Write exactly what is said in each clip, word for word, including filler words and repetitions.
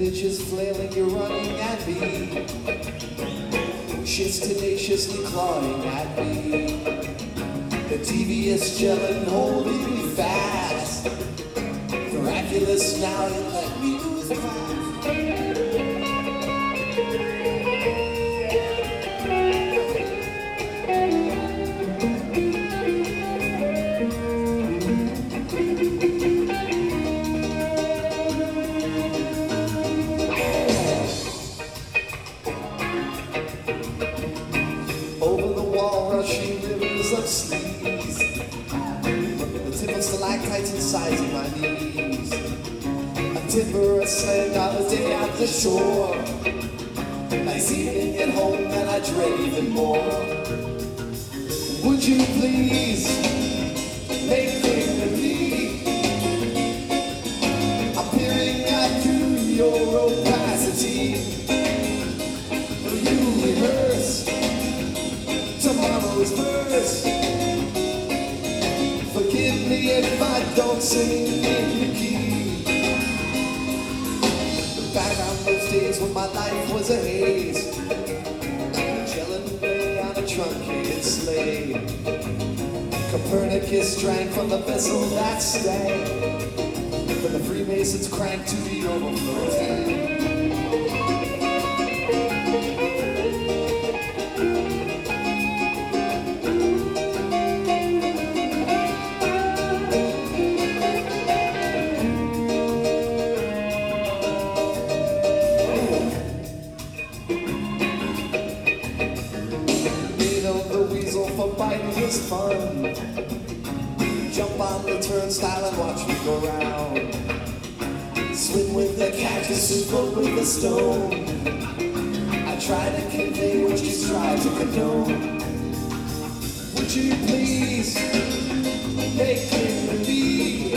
ditches flailing, you're running at me. She's tenaciously clawing at me. The devious gelin holding me fast. Miraculous now, you let me lose fast. Of sleeves, the tip of stalactites incising my knees. A timber, a sled on a day at the shore. Nice evening at home, and I dread even more. Would you please make clear to me? I'm peering out through your opacity. You rehearse tomorrow's verse. Forgive me if I don't sing in the key. Back on those days when my life was a haze, gelling away on a truncated sleigh. Copernicus drank from the vessel that stank, but the Freemasons cranked to the overflow tank. For biting was fun. Jump on the turnstile and watch me go round. Swim with the cactus, float with the stone. I try to convey what you try to condone. Would you please make clear to me?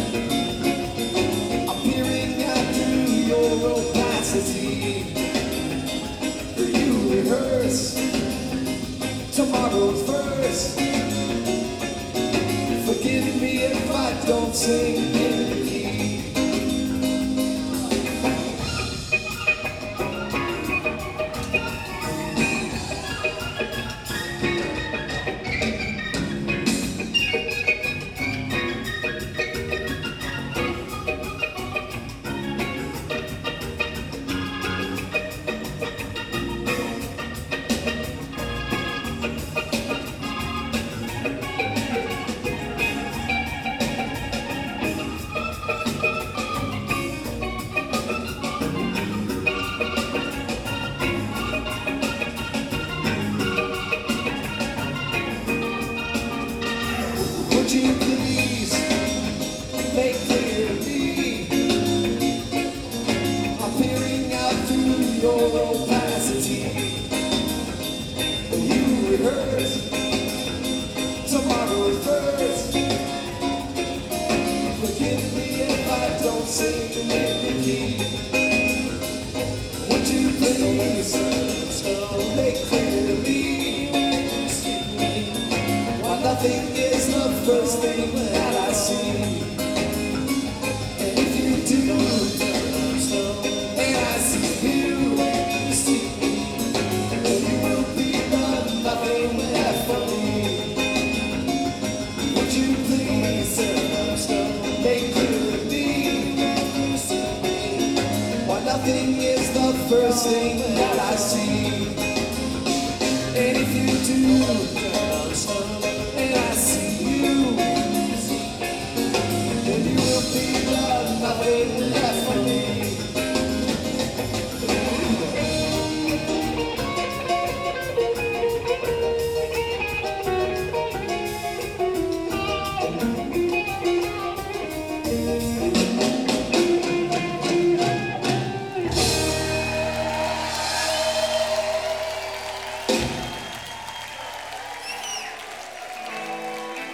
I'm peering out through your opacity. You rehearse tomorrow's verse. Forgive me if I don't sing in the key. Would you please make clear to me? I'm peering out through your opacity. You rehearse tomorrow's verse. Forgive me if I don't sing in the key. Would you please make clear to me? Why nothing is the first thing that I see. And if you do, and I see you, then you will be the nothing left for me. Would you please make clear to me? Why nothing is the first thing that I see. And if you do, and I see you, then you will be the nothing left for me.